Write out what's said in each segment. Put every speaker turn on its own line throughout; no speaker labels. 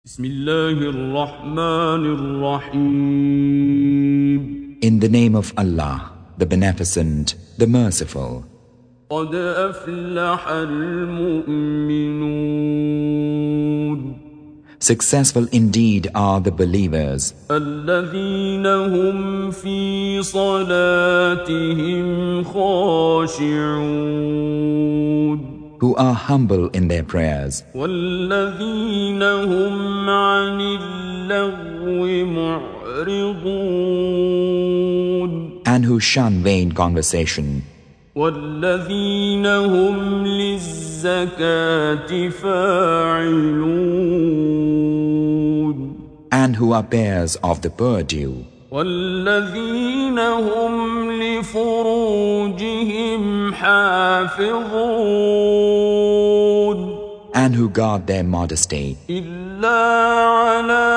Bismillahir-Rahmanir-Rahim.
In the name of Allah, the Beneficent, the Merciful.
قَدْ أَفْلَحَ الْمُؤْمِنُونَ.
Successful indeed are the believers.
الَّذِينَ هُمْ فِي صَلَاتِهِمْ خَاشِعُونَ.
Who are humble in their prayers.
وَالَّذِينَ هُمْ عَنِ اللَّغْوِ مُعْرِضُونَ.
And who shun vain conversation.
وَالَّذِينَ هُمْ لِلزَّكَاةِ فَاعِلُونَ.
And who are bearers of the poor due.
وَالَّذِينَ هُمْ لِفُرُوجِهِمْ حَافِظُونَ.
And who guard their modesty.
إِلَّا عَلَىٰ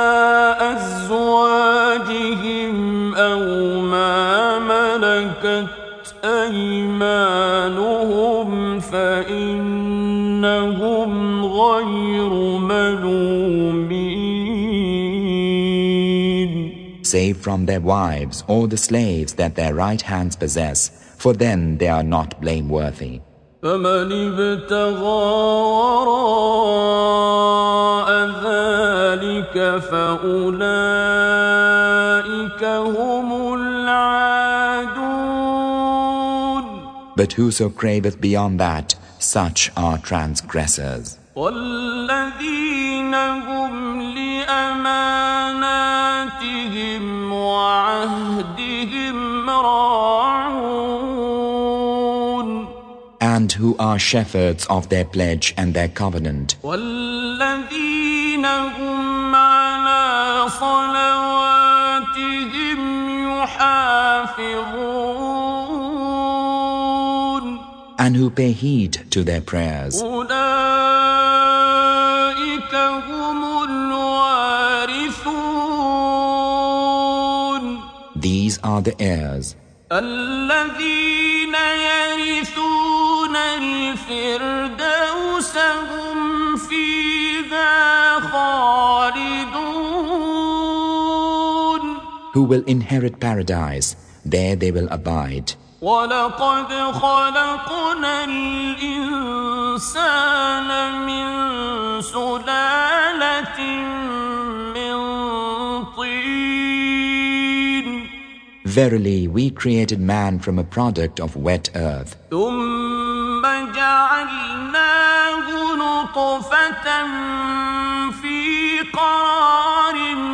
أَزْوَاجِهِمْ أَوْ مَا مَلَكَتْ أَيْمَانُهُمْ فَإِنَّهُمْ غَيْرُ مَلُومِينَ.
Save from their wives or the slaves that their right hands possess, for then they are not blameworthy.
فَمَنِ ابْتَغَىٰ وَرَاءَ ذَلِكَ فَأُولَٰئِكَ هُمُ الْعَادُونَ.
But whoso craveth beyond that, such are transgressors.
وَالَّذِينَ هُمْ لِأَمَانَاتِهِمْ وَعَهْدِهِمْ رَاعُونَ.
And who are shepherds of their pledge and their covenant.
وَالَّذِينَ هُمْ عَلَىٰ صَلَوَاتِهِمْ يُحَافِظُونَ.
And who pay heed to their prayers.
أُولَٰئِكَ هُمُ الْوَارِثُونَ.
These are the heirs.
الَّذِينَ يَرِثُونَ الْفِرْدَوْسَ هُمْ فِيهَا خَالِدُونَ.
Who will inherit paradise, there they will abide.
وَلَقَدْ خَلَقْنَا الْإِنسَانَ مِنْ سُلَالَةٍ مِّن طِينٍ.
Verily, we created man from a product of wet earth.
ثُمَّ جَعَلْنَاهُ نُطْفَةً فِي قَرَارٍ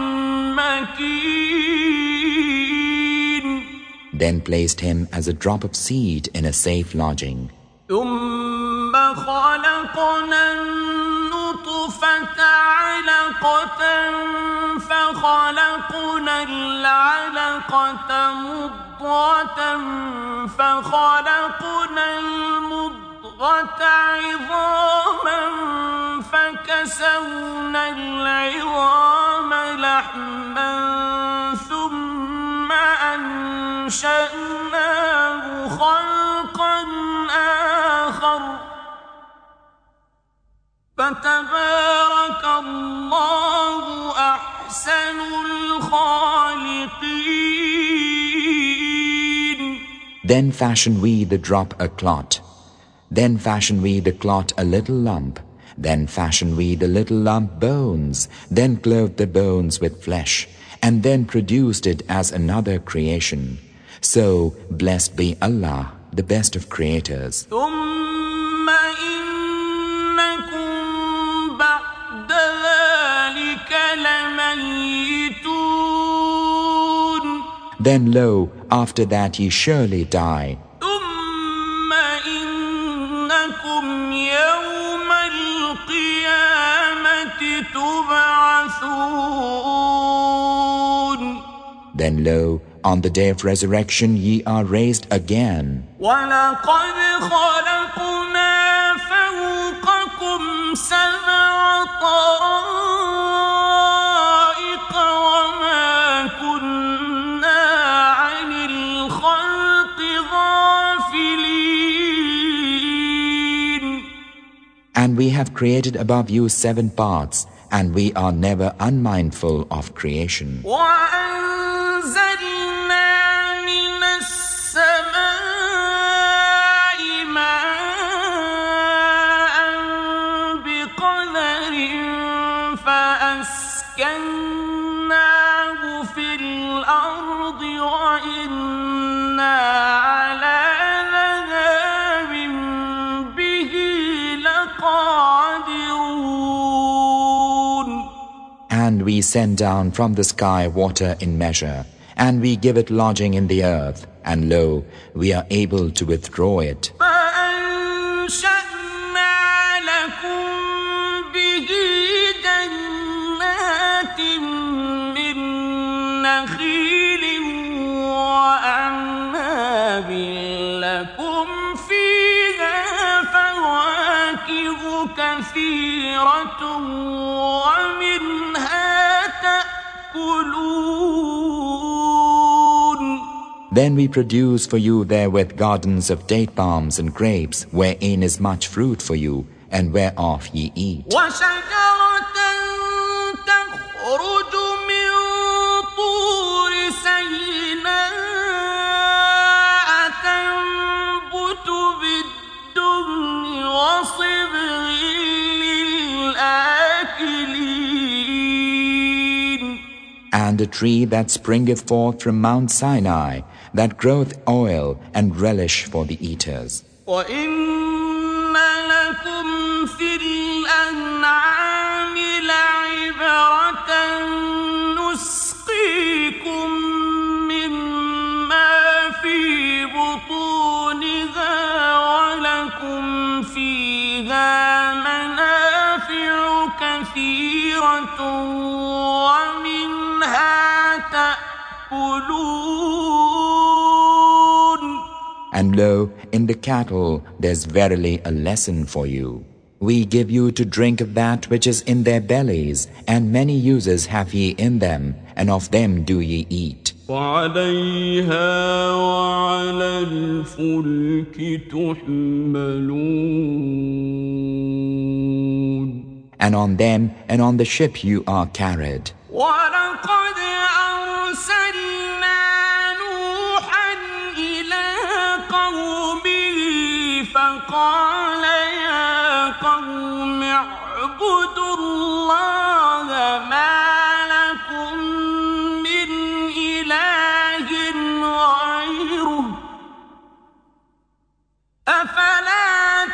مَّكِينٍ.
Then placed him as a drop of seed in a safe lodging.
ثُمَّ خَلَقْنَا النُّطْفَةَ عَلَقَةً فَخَلَقْنَا الْعَلَقَةَ مُضْغَةً فَخَلَقْنَا الْمُضْغَةَ عِظَامًا فَكَسَوْنَا الْعِظَامَ لَحْمًا ثُمَّ أَنشَأْنَاهُ خَلْقًا آخَرَ فَتَبَارَكَ اللَّهُ أَحْسَنُ الْخَالِقِينَ.
Then fashion we the drop a clot. Then fashion we the clot a little lump. Then fashion we the little lump bones. Then clothed the bones with flesh. And then produced it as another creation. So, blessed be Allah, the best of creators.
ثُمَّ إِنَّكُمْ بَعْدَ ذَلِكَ لَمَيِّتُونَ.
Then lo, after that ye surely die.
ثُمَّ إِنَّكُمْ يَوْمَ الْقِيَامَةِ تُبْعَثُونَ.
Then lo, on the day of resurrection ye are raised again.
وَلَقَدْ خَلَقْنَا فَوْقَكُمْ سَبْعَ طَرَائِقَ وَمَا كُنَّا عَنِ الْخَلْقِ غَافِلِينَ.
And we have created above you 7 parts, and we are never unmindful of creation. And we send down from the sky water in measure, and we give it lodging in the earth, and lo, we are able to withdraw it.
كثيرة ومنها تأكلون.
Then we produce for you therewith gardens of date palms and grapes, wherein is much fruit for you, and whereof ye eat. And a tree that springeth forth from Mount Sinai, that groweth oil and relish for the eaters.
وَإِنَّ لَكُمْ فِي الْأَنْعَامِ لَعِبْرَةً نُسْقِيكُم مِّمَّا فِي بُطُونِهَا وَلَكُمْ فِيهَا مَنَافِعُ كَثِيرَةٌ
And lo, in the cattle there's verily a lesson for you. We give you to drink of that which is in their bellies, and many uses have ye in them, and of them do ye eat.
وَعَلَيْهَا وَعَلَى الْفُلْكِ تُحْمَلُونَ.
And on them and on the ship you are carried.
وَلَقَدْ أَرْسَلْنَا نُوحًا إِلَىٰ قَوْمِهِ فَقَالَ يَا قَوْمِ اعْبُدُوا اللَّهَ مَا لَكُم مِّنْ إِلَٰهٍ غَيْرُهُ أَفَلَا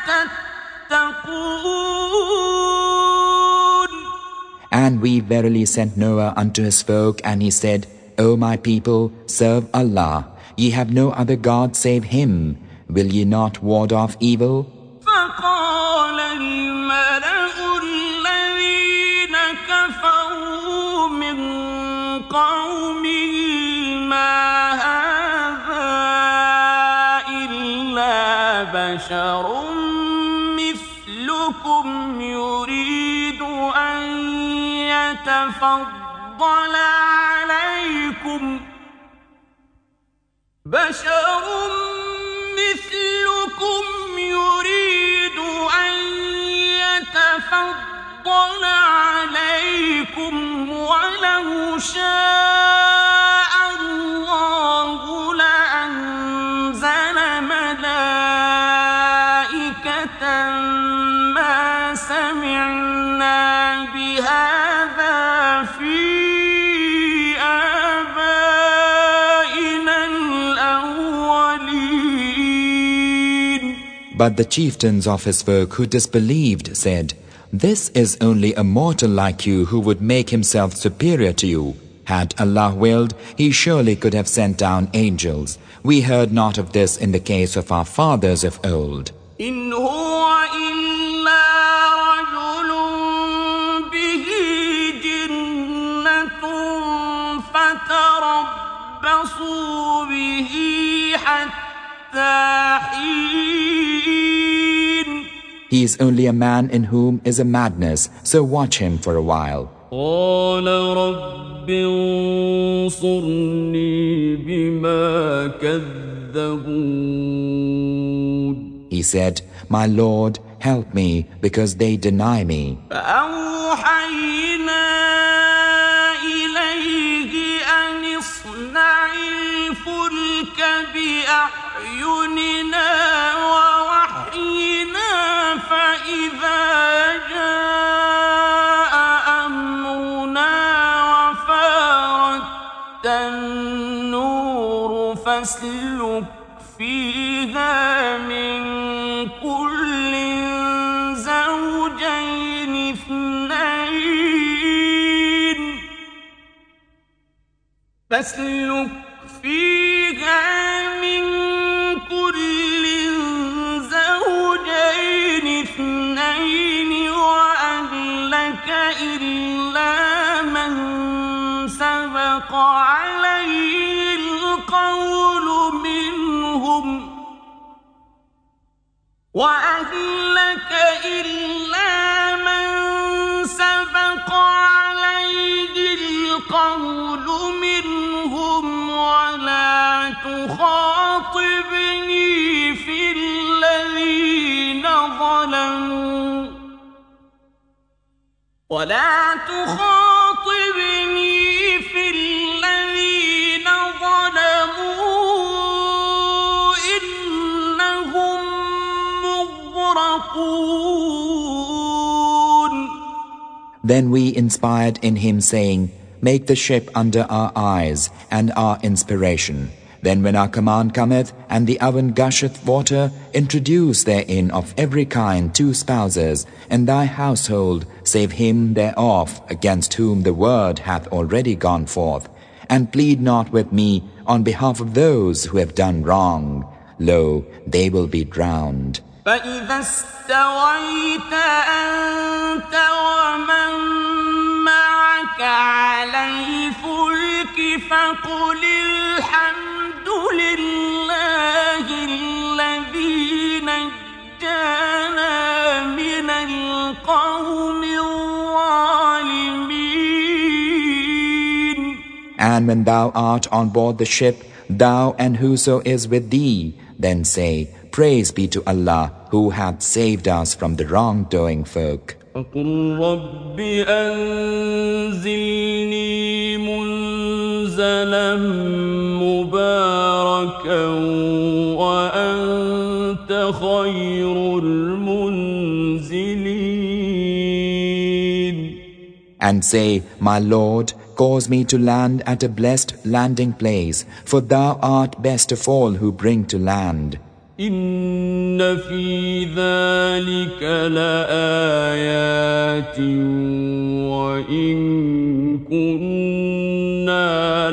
تَتَّقُونَ.
And we verily sent Noah unto his folk, and he said, O my people, serve Allah. Ye have no other God save Him. Will ye not ward off evil?
فَقَالَ الْمَلَأُ الَّذِينَ كَفَرُوا مِنْ قَوْمِهِ مَا هَذَا إِلَّا بَشَرٌ مِثْلُكُمْ يُرِيدُ أَنْ يتفضل عليكم بشر مثلكم يريد أن يتفضل عليكم ولو شاء الله لأنزل ملائكة ما سمعنا بهذا في آبائنا الأولين.
But the chieftains of his folk who disbelieved said, This is only a mortal like you who would make himself superior to you. Had Allah willed, He surely could have sent down angels. We heard not of this in the case of our fathers of old.
إن هو إلا رجل به جنة فتربصوا به حتى حين.
He is only a man in whom is a madness, so watch him for a while.
قال رب انصرني بما كذبون.
He said, My Lord, help me, because they deny me.
فأوحينا إليه أن اصنع الفلك بأعيننا ووحينا فإذا جاء أمرنا وفارت النور فاسلك فيها من كل زوجين اثنين وأهلك إلا من سبق عليه القول منهم ولا تخاطبني في الذين ظلموا إنهم مغرقون.
Then we inspired in him, saying, Make the ship under our eyes and our inspiration. Then when our command cometh, and the oven gusheth water, introduce therein of every kind 2 spouses, and thy household, save him thereof, against whom the word hath already gone forth. And plead not with me on behalf of those who have done wrong. Lo, they will be drowned.
فإذا استويت أنت ومن معك على الفلك فقل الحمد لله الذي نجانا من القوم الظالمين.
And when thou art on board the ship, thou and whoso is with thee, then say, Praise be to Allah, who hath saved us from the wrongdoing folk.
فقل رب أنزلني منزلا مباركا وأنت خير المنزلين.
And say, My Lord, cause me to land at a blessed landing place, for thou art best of all who bring to land.
إن في ذلك لآيات وإن كنا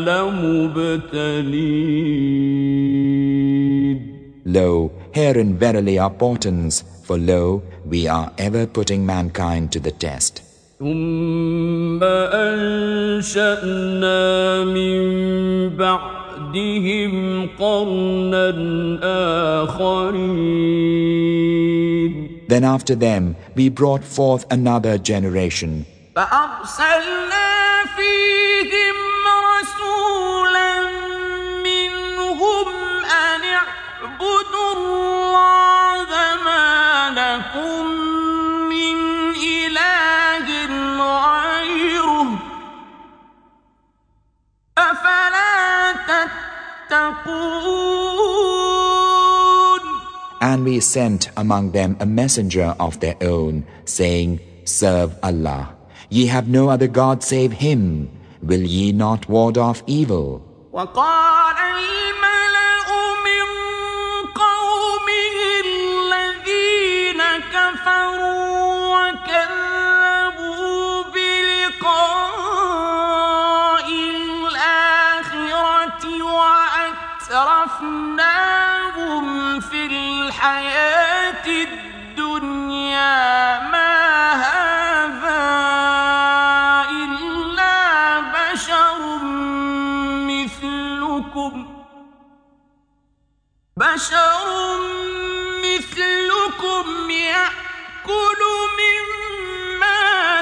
لمبتلين.
Lo, herein verily are portents, for lo, we are ever putting mankind to the test.
ثم أنشأنا من بعدهم قرنا آخرين.
Then after them we brought forth another generation.
فأرسلنا فيهم رسولا منهم أن اعبدوا الله ما لكم من إله غيره أفلا تتقون.
And we sent among them a messenger of their own, saying, Serve Allah. Ye have no other God save Him. Will ye not ward off evil?
وقال الملأ من قومه الذين كفروا وكذبوا بلقاء الآخرة وأترفناهم في الحياة الدنيا ما هذا إلا بشر مثلكم يأكل مما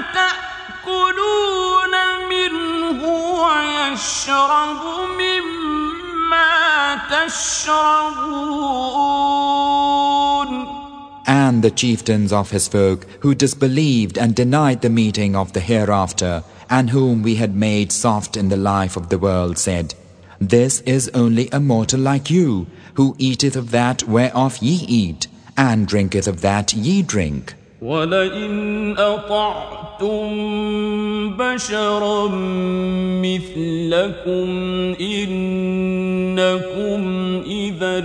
تأكلون منه ويشرب مما تشربون.
And and the chieftains of his folk who disbelieved and denied the meeting of the hereafter, and whom we had made soft in the life of the world, said, This is only a mortal like you, who eateth of that whereof ye eat, and drinketh of that ye drink.
وَلَئِنْ أَطَعْتُمْ بَشَرًا مِثْلَكُمْ إِنَّكُمْ إِذًا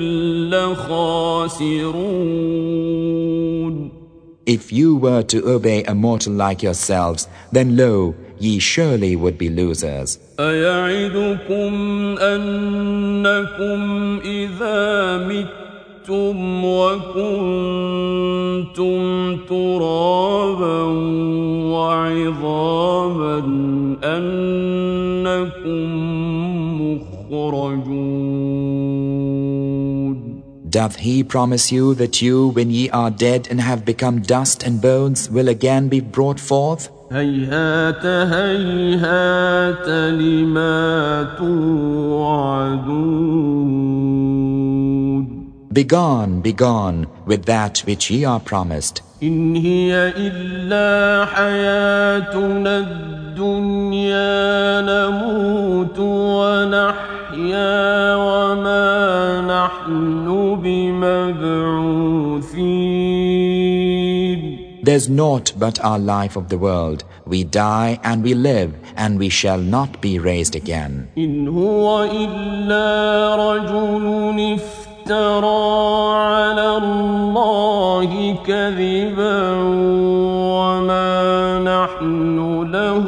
لَخَاسِرُونَ.
If you were to obey a mortal like yourselves, then lo, ye surely would be losers.
أَيَعِدُكُمْ أَنَّكُمْ إِذَا مِتُّمْ وَكُنْتُمْ تُرَابًا وَعِظَامًا أَنَّكُمْ مُخْرَجُونَ.
Doth he promise you that you, when ye are dead and have become dust and bones, will again be brought forth?
هيهات هيهات لما توعدون.
Begone, begone with that which ye are promised.
إن هي إلا حياتنا الدنيا نموت ونحيا وما نحن بمبعوثين.
There's naught but our life of the world. We die and we live, and we shall not be raised again.
إن هو إلا رجل افترى على الله كذبا وما نحن له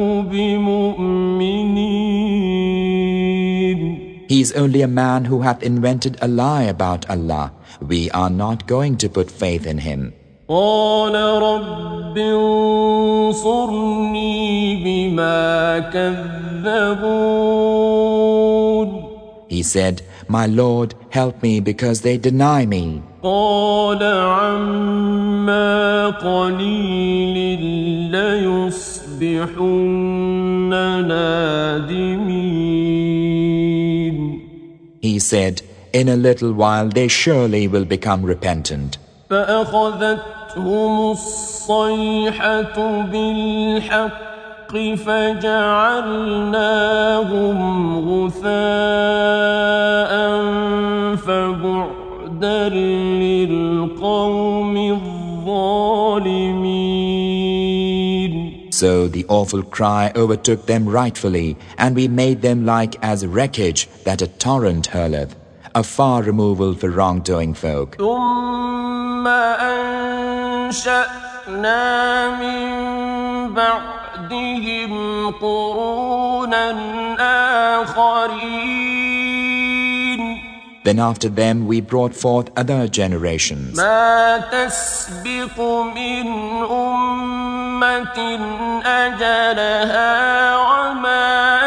بمؤمنين.
He is only a man who hath invented a lie about Allah. We are not going to put faith in him.
قال رب انصرني بما كذبون.
He said, My Lord, help me because they deny me.
قال عما قليل ليصبحن نادمين.
He said, In a little while they surely will become repentant.
فأخذتهم الصيحة بالحق فجعلناهم غثاء فبعدا للقوم الظالمين.
So the awful cry overtook them rightfully, and we made them like as wreckage that a torrent hurleth, a far removal for wrongdoing folk.
ثم أنشأنا من بعدهم قرونا آخرين.
Then after them we brought forth other generations.
ما تسبق من أمة أجلها وما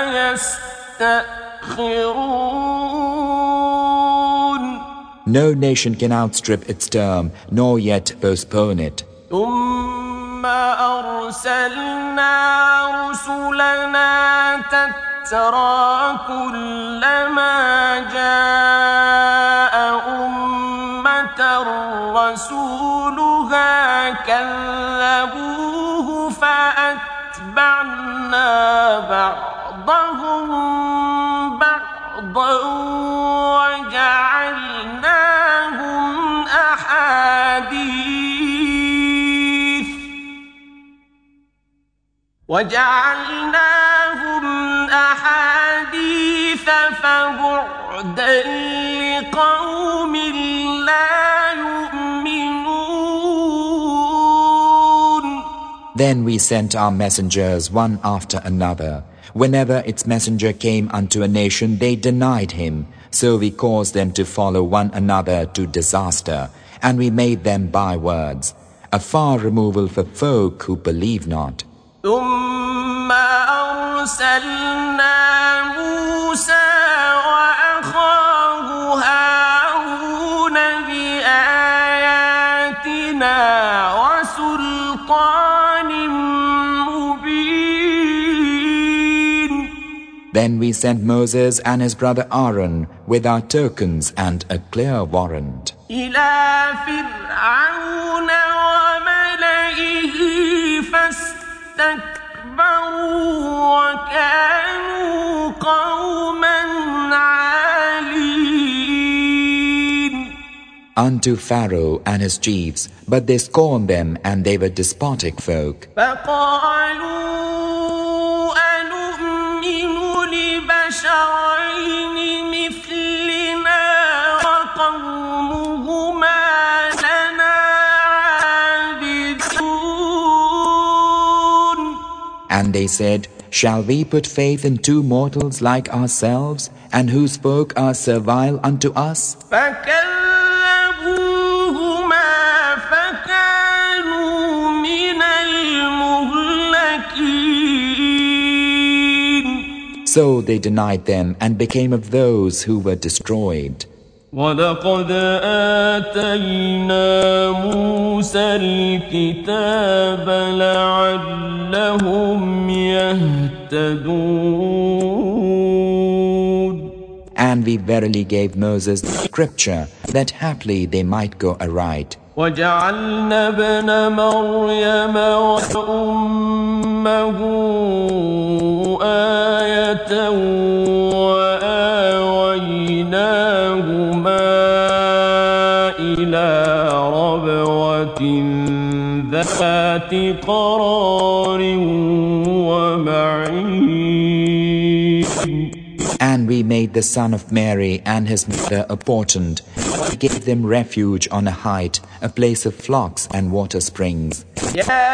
يستأخرون.
No nation can outstrip its term, nor yet postpone it.
ثم أرسلنا رسلنا تترى كلما جاء أمة رسولها كذبوه فأتبعنا بعضهم بعضا وجعلناهم أحاديث فبعدا لقوم لا يؤمنون.
Then we sent our messengers one after another. Whenever its messenger came unto a nation, they denied him. So we caused them to follow one another to disaster, and we made them bywords, a far removal for folk who believe not.
ثم أرسلنا موسى وأخاه هارون بآياتنا وسلطان مبين.
Then we sent Moses and his brother Aaron with our tokens and a clear warrant.
إلى فرعون فرعون وملئه فاستكبروا وكانوا قوما عالين.
Unto Pharaoh and his chiefs, but they scorned them, and they were despotic folk.
فقالوا أنؤمن لبشرين مثلنا وقومهما لنا عابدون.
And they said, Shall we put faith in two mortals like ourselves, and whose folk are servile unto us?
فكذبوهما فكانوا من المهلكين.
So they denied them and became of those who were destroyed.
ولقد آتينا موسى الكتاب لعلهم يهتدون.
And we verily gave Moses the scripture, that haply they might go aright.
وجعلنا ابن مريم وأمه آية وآويناهما إلى ربوة ذات قرار ومعين.
And we made the son of Mary and his mother a portent. We gave them refuge on a height, a place of flocks and water springs.
يا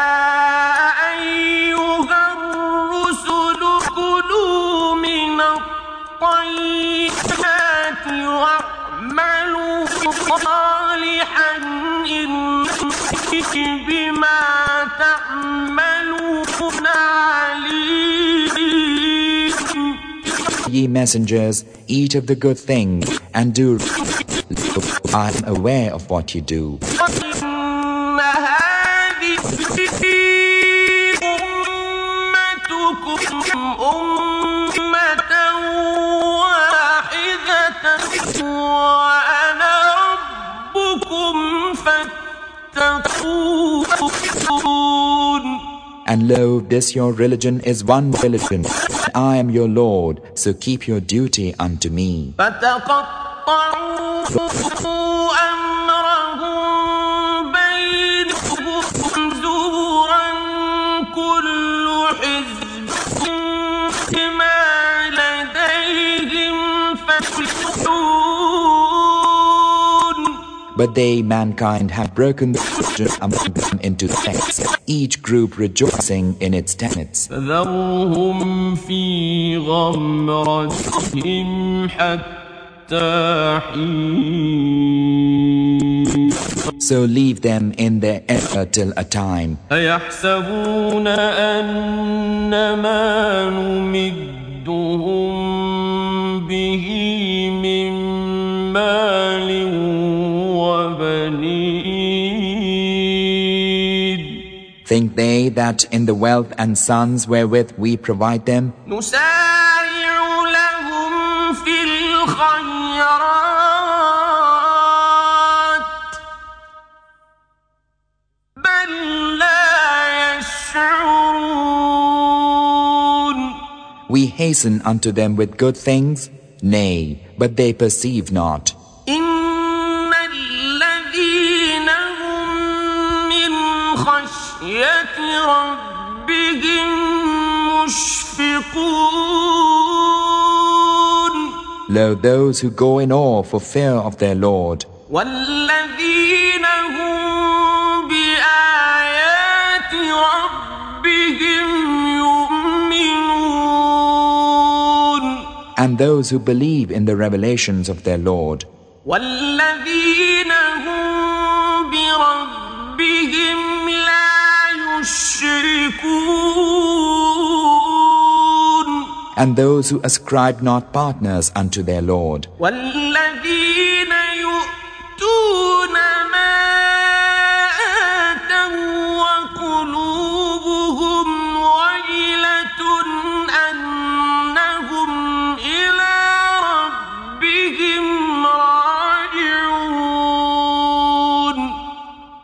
أيها الرسل كلوا من الطيبات واعملوا صالحا إني بما تعملون عليم.
Ye messengers, eat of the good things, and do. I am aware of what you do.
وإن هذه أمتكم أمة واحدة وأنا ربكم فاتقون.
And lo, this your religion is one religion. I am your Lord, so keep your duty unto me.
فتقطعوا أمرهم بينهم زبرا كل حزب بما لديهم فرحون.
But they, mankind, have broken the religion among them into sects, each group rejoicing in its tenets.
فذرهم في غمرتهم حتى حين.
So leave them in their error till a time.
أيحسبون أن ما نمدهم به من مال وبنين.
Think they that in the wealth and sons wherewith we provide them,
نسارع لهم في الخيرات بل لا يشعرون.
we hasten unto them with good things? Nay, but they perceive not.
إن الذين هم من خشية ربهم مشفقون.
Lo, those who go in awe for fear of their Lord,
والذين هم بآيات ربهم يؤمنون.
and those who believe in the revelations of their Lord,
والذين هم بربهم لا يشركون.
and those who ascribe not partners unto their Lord,
والذين يؤتون ما آتوا وقلوبهم وجلة أنهم إلى ربهم راجعون.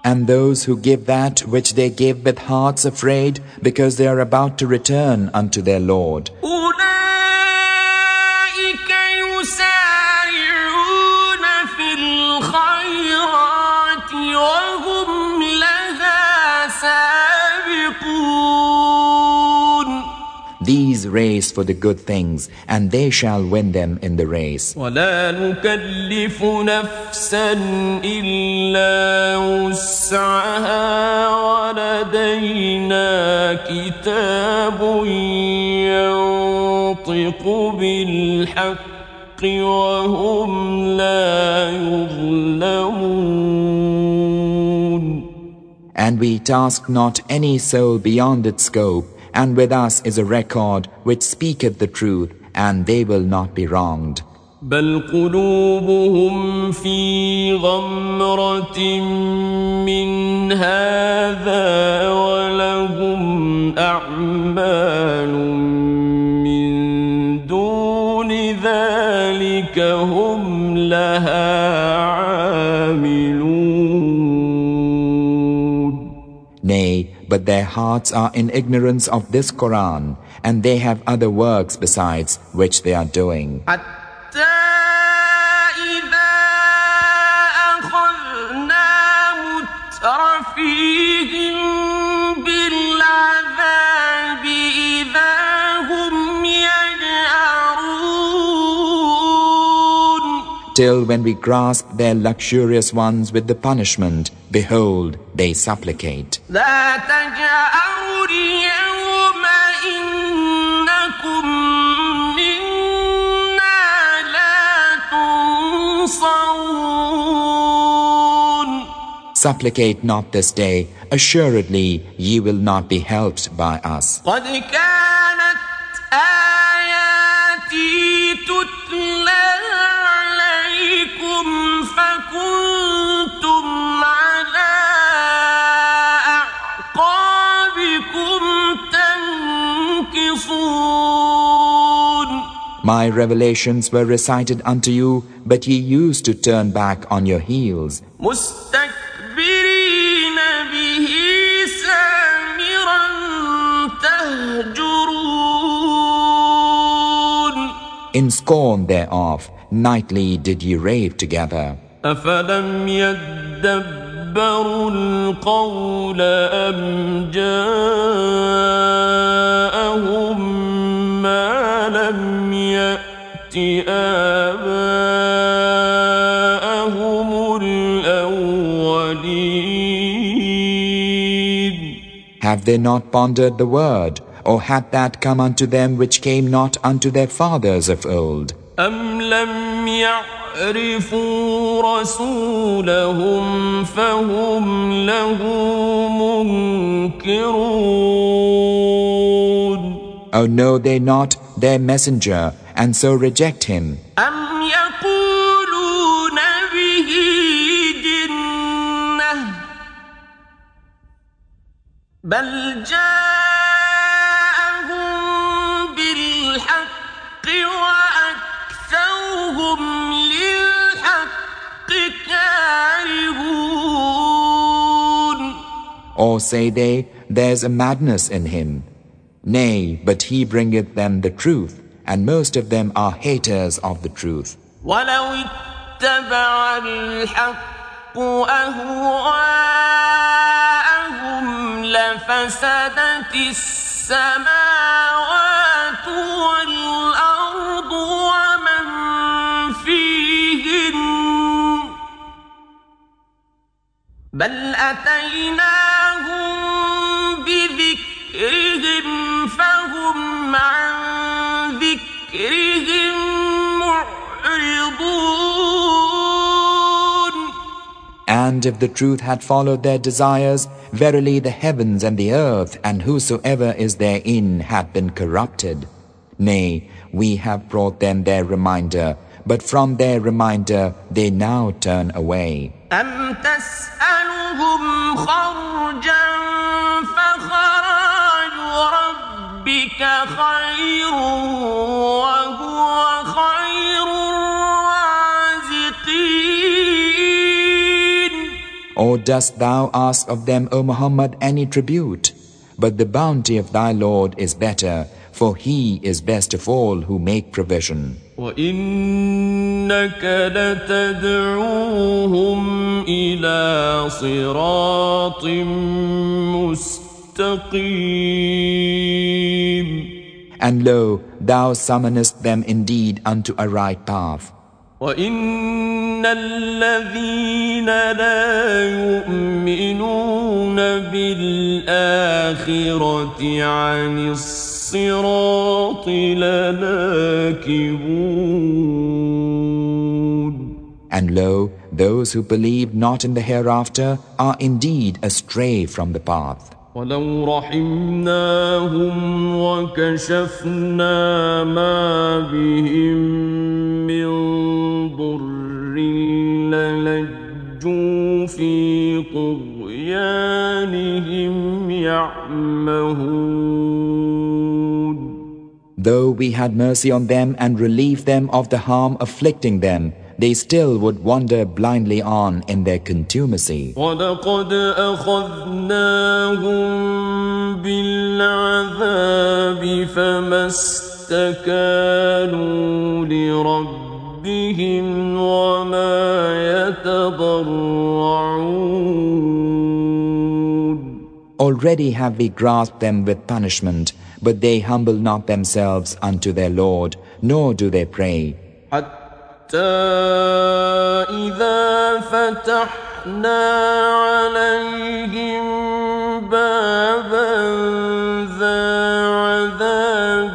And those who give that which they give with hearts afraid, because they are about to return unto their Lord.
أولئك يسارعون في الخيرات وهم لها سابقون.
These race for the good things, and they shall win them in the race.
ولا نكلف نفسا إلا وسعها ولدينا كتاب ينطق بالحق وهم لا يظلمون.
And we task not any soul beyond its scope, and with us is a record which speaketh the truth, and they will not be wronged.
بل قلوبهم في غمرة من هذا ولهم أعمال من دون ذلك هم لها عاملون.
Nay, but their hearts are in ignorance of this Quran, and they have other works besides which they are doing. Till when we grasp their luxurious ones with the punishment, behold, they supplicate.
لا تجأروا اليوم إنكم منا لا تنصرون.
Supplicate not this day, assuredly ye will not be helped by us.
قد كانت آياتي تتلى عليكم فكنتم على أعقابكم تنكصون.
My revelations were recited unto you, but ye used to turn back on your heels.
مستكبرين به سامرا تهجرون.
In scorn thereof, nightly did ye rave together.
أفلم يدبروا القول أم جاءهم ما لم يأت آباءهم الأولين.
Have they not pondered the word, or had that come unto them which came not unto their fathers of old?
أم لم يعرفوا رسولهم فهم له منكرون.
O know they not their messenger, and so reject him?
أم يقولون به جنة بل جاءهم بالحق وأكثرهم للحق كارهون.
Or say they, there's a madness in him? Nay, but he bringeth them the truth, and most of them are haters of the truth.
ولو اتبع الحق أهواءهم لفسدت السماوات والأرض ومن فيهن بل أتيناهم بذكرهم فهم عن ذكرهم معرضون.
And if the truth had followed their desires, verily the heavens and the earth and whosoever is therein had been corrupted. Nay, we have brought them their reminder, but from their reminder they now turn away.
أم تسألهم خرجا فخراج ربك خير وهو خير الرازقين.
Or dost thou ask of them, O Muhammad, any tribute? But the bounty of thy Lord is better, for He is best of all who make provision.
وَإِنَّكَ لَتَدْعُوهُمْ إِلَى صِرَاطٍ مُسْتَقِيمٍ.
And lo, thou summonest them indeed unto a right path.
وَإِنَّ الَّذِينَ لَا يُؤْمِنُونَ بِالْآخِرَةِ عَنِ الصِّرَاطِ لَنَاكِبُونَ.
And lo, those who believe not in the hereafter are indeed astray from the path.
وَلَوْ رَحِمْنَاهُمْ وَكَشَفْنَا مَا بِهِمْ مِنْ ضُرٍّ لَلَجُّوا فِي طُغْيَانِهِمْ يَعْمَهُونَ.
Though we had mercy on them and relieved them of the harm afflicting them, they still would wander blindly on in their contumacy.
وَلَقَدْ أَخَذْنَاهُمْ بِالْعَذَابِ فَمَا اسْتَكَانُوا لِرَبِّهِمْ وَمَا يَتَضَرَّعُونَ.
Already have we grasped them with punishment, but they humble not themselves unto their Lord, nor do they pray.
إذا فتحنا عليهم بابا ذا عذاب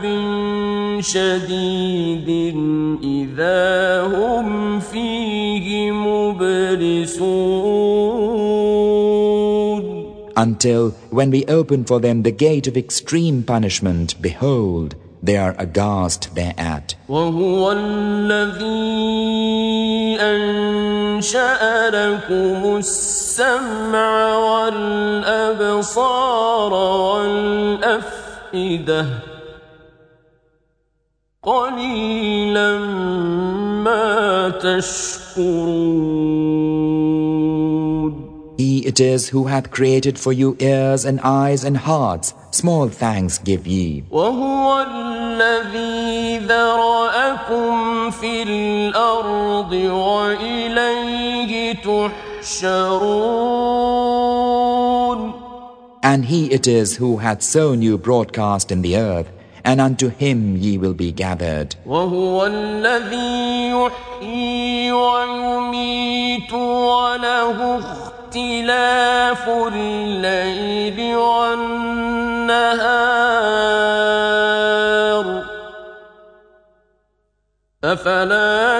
شديد إذا هم فيه مبلسون.
Until when we open for them the gate of extreme punishment, behold, they are aghast thereat.
وَهُوَ الَّذِي أَنشَأَ لَكُمُ السَّمْعَ وَالْأَبْصَارَ وَالْأَفْئِدَةَ قَلِيلًا مَا تَشْكُرُونَ.
He it is who hath created for you ears and eyes and hearts. Small thanks give ye.
وَهُوَ الَّذِي ذَرَأَكُمْ فِي الْأَرْضِ وَإِلَيْهِ تُحْشَرُونَ.
And He it is who hath sown you broadcast in the earth, and unto Him ye will be gathered.
وَهُوَ الَّذِي يُحْيِي وَيُمِيتُ وَلَهُ اخْتِلَافُ اللَّيْلِ وَالنَّهَارِ أَفَلَا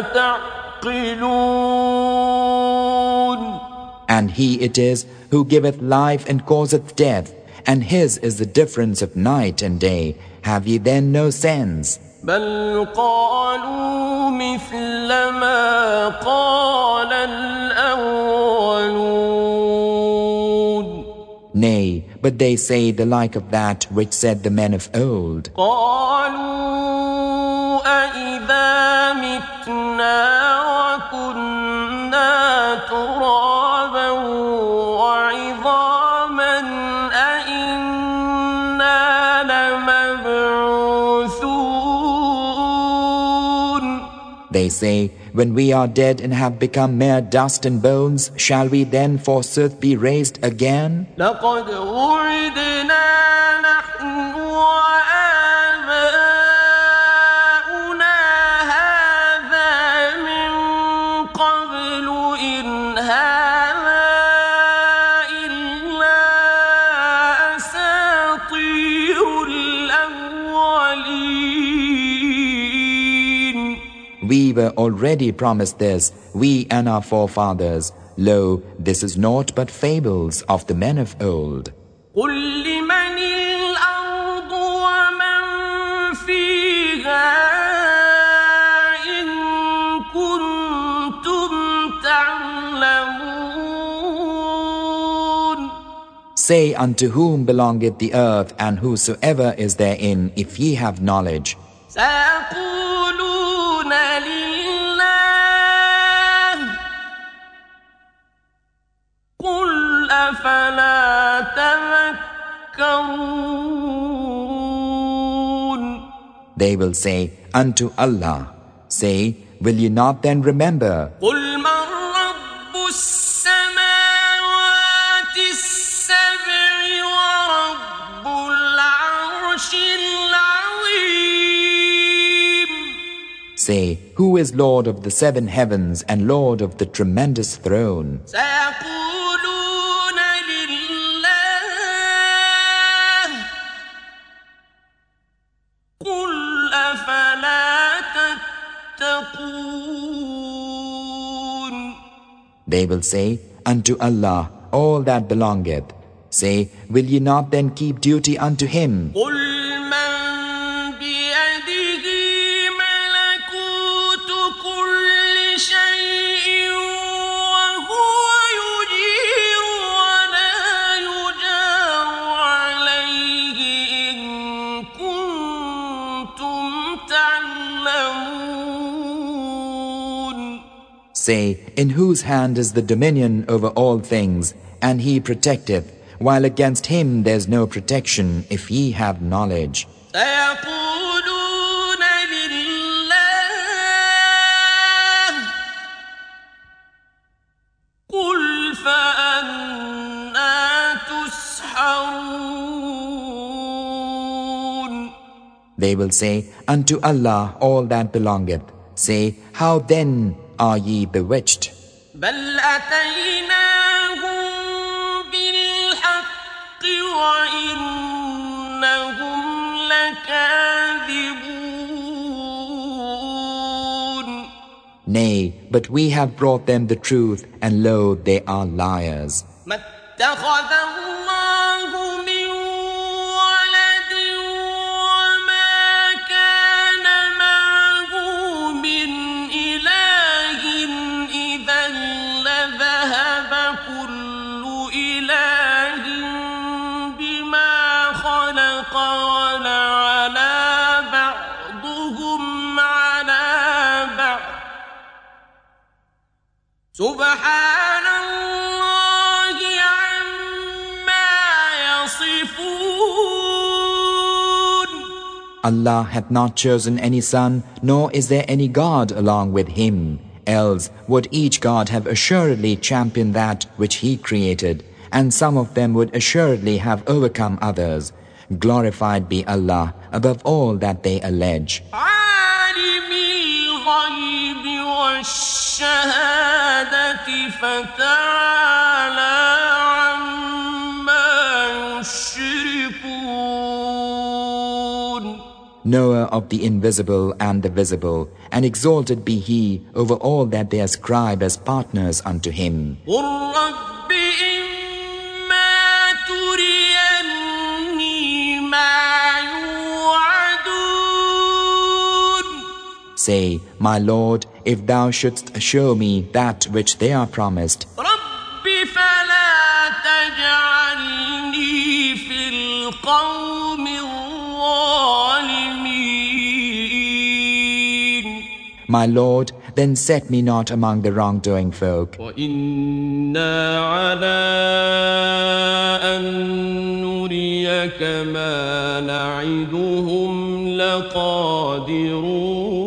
تَعْقِلُونَ.
And He it is who giveth life and causeth death, and His is the difference of night and day. Have ye then no sense?
بل قالوا مثل ما قال الأولون.
Nay, but they say the like of that which said the men of old.
قالوا أإذا متنا وكنا ترابا وعظاما أإنا لمبعوثون.
They say, when we are dead and have become mere dust and bones, shall we then forsooth be raised again?
لقد وعدنا نحن وآباؤنا هذا من قبل إن هذا إلا أساطير الأولين.
We were already promised this, we and our forefathers. Lo, this is naught but fables of the men of old.
قل لمن الأرض ومن فيها إن كنتم تعلمون.
Say unto whom belongeth the earth and whosoever is therein, if ye have knowledge.
سيقولون لله قل أفلا تذكرون.
They will say, unto Allah. Say, will you not then remember?
قل من رب السماوات السبع ورب العرش العظيم.
Say, who is Lord of the 7 heavens and Lord of the tremendous throne?
سيقولون لله قل أفلا تتقون.
They will say, unto Allah all that belongeth. Say, will ye not then keep duty unto Him?
قل من بيده ملكوت كل شيء وهو يجير ولا يجار عليه إن كنتم تعلمون.
Say, in whose hand is the dominion over all things, and He protecteth, while against Him there's no protection, if ye have knowledge.
سيقولون لله قل فأنى تسحرون.
They will say, unto Allah all that belongeth. Say, how then are ye bewitched?
بل أتيناهم بالحق وإنهم لكاذبون.
Nay, but we have brought them the truth, and lo, they are liars.
ما اتخذ الله من ولد وما كان معه من إله إذا لذهب كل إله بما خلق ولعلى بعضهم على بعض سبحان الله عما يصفون.
Allah hath not chosen any son, nor is there any God along with Him. Else would each God have assuredly championed that which He created, and some of them would assuredly have overcome others. Glorified be Allah above all that they allege.
عالم الغيب والشهادة فتعالى عما يشركون.
Knower of the invisible and the visible, and exalted be He over all that they ascribe as partners unto Him.
قل رب إما تريني ما يوعدون.
Say, my Lord, if thou shouldst show me that which they are promised,
رب فلا تجعلني في القوم الظالمين.
my Lord, then set me not among the wrongdoing folk.
وإنا على أن نريك ما نعدهم لقادرون.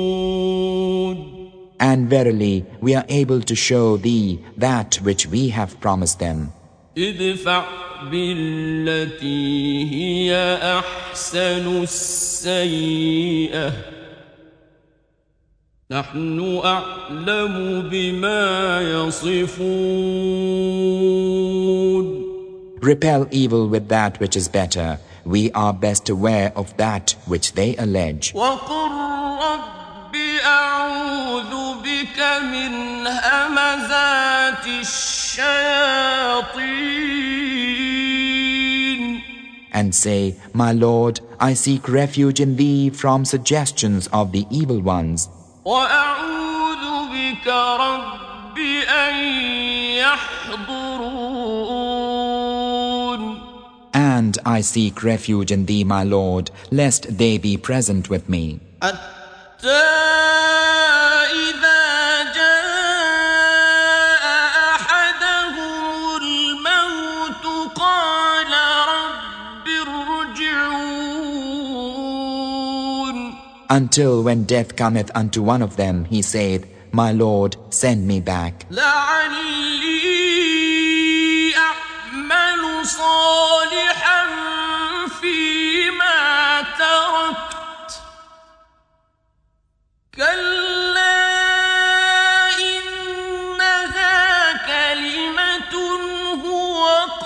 And verily, we are able to show thee that which we have promised them.
ادفع بالتي هي أحسن السيئة نحن أعلم بما يصفون.
Repel evil with that which is better. We are best aware of that which they allege.
وقل رب أعوذ بك من همزات الشياطين.
And say, my Lord, I seek refuge in thee from suggestions of the evil ones.
وأعوذ بك رب أن يحضرون.
And I seek refuge in thee, my Lord, lest they be present with me.
حتى إذا جاء أحدهم الموت
until when death cometh unto one of them, he saith, My Lord, send me back,
لعلي أعمل صالحا فيما تركت كلا إنها كلمة هو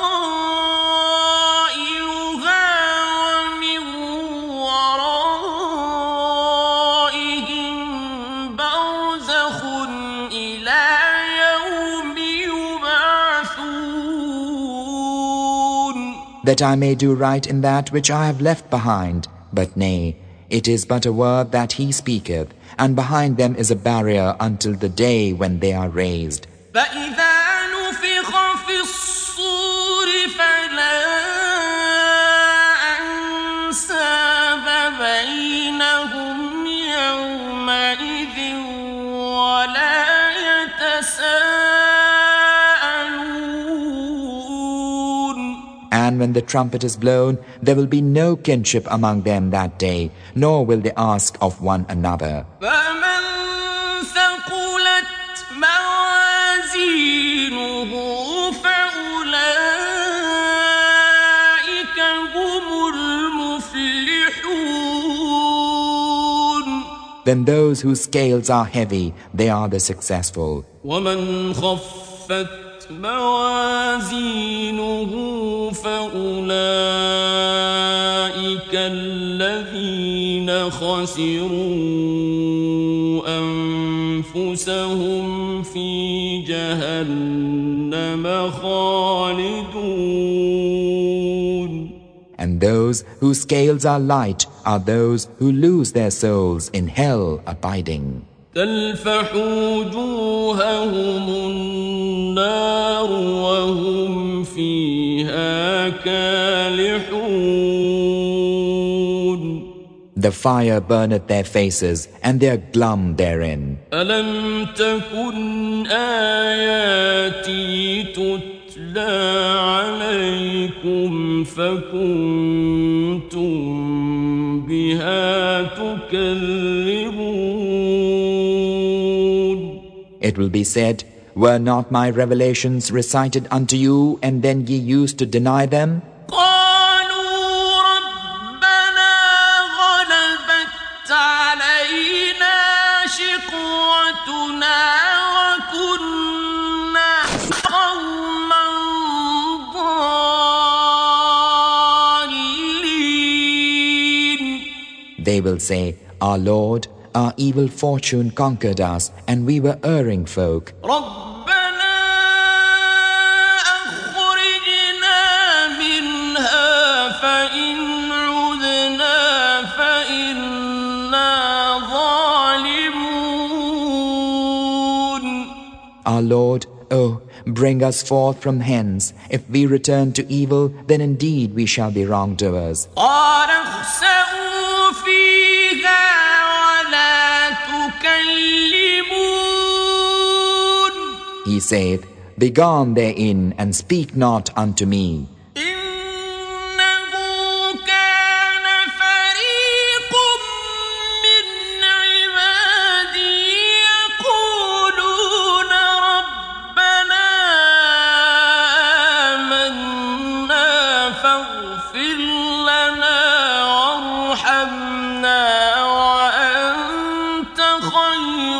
قائلها ومن ورائهم برزخ إلى يوم يبعثون.
that I may do right in that which I have left behind. But nay, it is but a word that he speaketh, and behind them is a barrier until the day when they are raised.
فإذا نفخ في الصور فلا أنساب بينهم يومئذ ولا يتساءلون.
And when the trumpet is blown, there will be no kinship among them that day, nor will they ask of one another.
فمن ثقلت موازينه فأولئك هم المفلحون.
Then those whose scales are heavy, they are the successful.
ومن خفت موازينه فأولئك الذين خسروا أنفسهم في جهنم خالدون.
And those whose scales are light are those who lose their souls in hell abiding.
تلفح وجوههم النار وهم فيها كالحون.
The fire burneth their faces, and they are glum therein.
ألم تكن آياتي تتلى عليكم فكنتم بها تكذبون.
It will be said, Were not my revelations recited unto you, and then ye used to deny them?
قالوا ربنا غلبت علينا شقوتنا وكنا قوما ضالين.
They will say, Our Lord, our evil fortune conquered us, and we were erring folk.
ربنا أخرجنا منها فإن عدنا فإنا ظالمون.
Our Lord, oh, bring us forth from hence. If we return to evil, then indeed we shall be wrongdoers.
قال اخسئوا فيها ولا تكلمون.
He saith, Begone therein, and speak not unto me.
إنه كان فريق من عبادي يقولون ربنا آمنا فاغفر لنا وارحمنا وأنت خير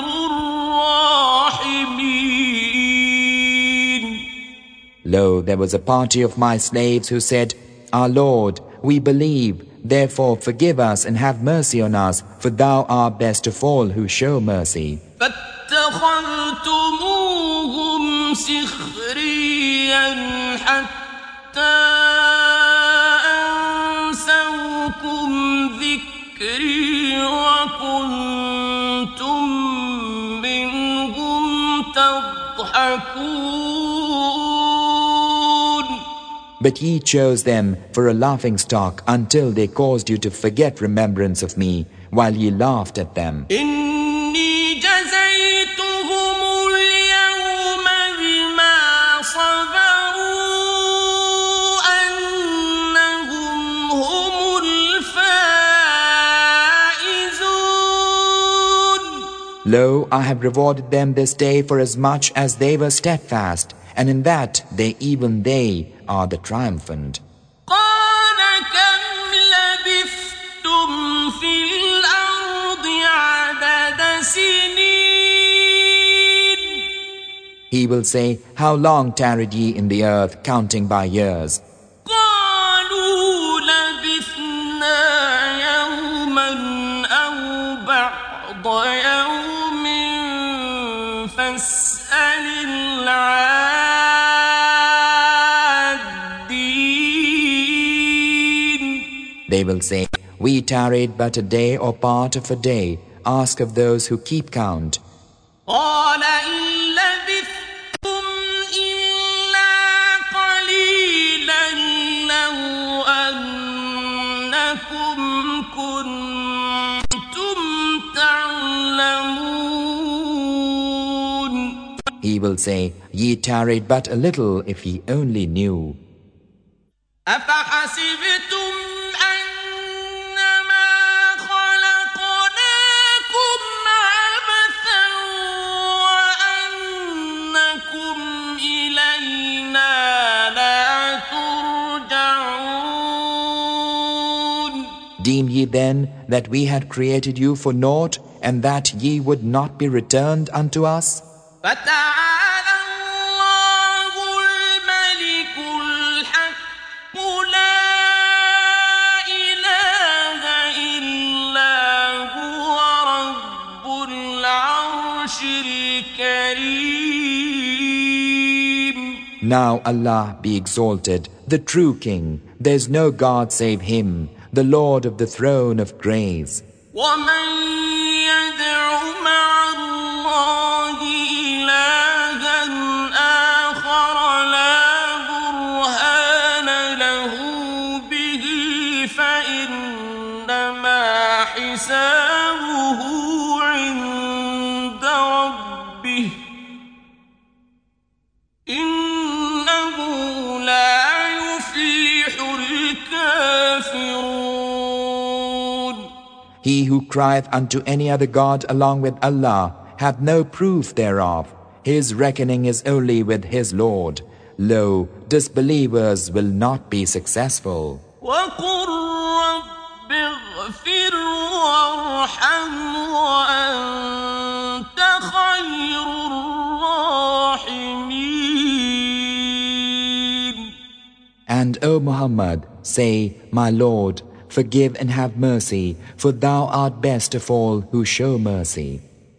الراحمين.
Lo, there was a party of my slaves who said, Our Lord, we believe, therefore forgive us and have mercy on us, for thou art best of all who show mercy.
فاتخذتموهم سخريا حتى أنسوكم ذكري وكنتم منهم تضحكون.
But ye chose them for a laughingstock until they caused you to forget remembrance of me, while ye laughed at them.
إني جزيتهم اليوم بما صبروا أنهم هم الفائزون.
Lo, I have rewarded them this day for as much as they were steadfast, and in that even they are the triumphant.
قال كم لبثتم في الأرض عدد سنين
He will say, How long tarried ye in the earth, counting by years?
قالوا لبثنا يوما أو بعض يوم فاسأل العادين.
They will say, We tarried but a day or part of a day. Ask of those who keep count.
قال إن لبثتم إلا قليلا لو أنكم كنتم تعلمون.
He will say, Ye tarried but a little if ye only knew.
أفحسبتم أنما خلقناكم عبثا وأنكم إلينا لا ترجعون.
Deem ye then that we had created you for naught, and that ye would not be returned unto us?
فتعالى الله الملك الحق لا إله إلا هو رب العرش الكريم.
Now Allah be exalted, the true King. There is no God save Him, the Lord of the throne of grace.
ومن يدع مع الله إلها آخر لا برهان له به فإنما حسابه عند ربه إنه لا يفلح الكافرون.
He who crieth unto any other God along with Allah hath no proof thereof. His reckoning is only with his Lord. Lo, disbelievers will not be successful.
وقل رب اغفر وارحم وأنت خير الراحمين.
And O Muhammad, say, My Lord, forgive and have mercy, for thou art best of all who show mercy.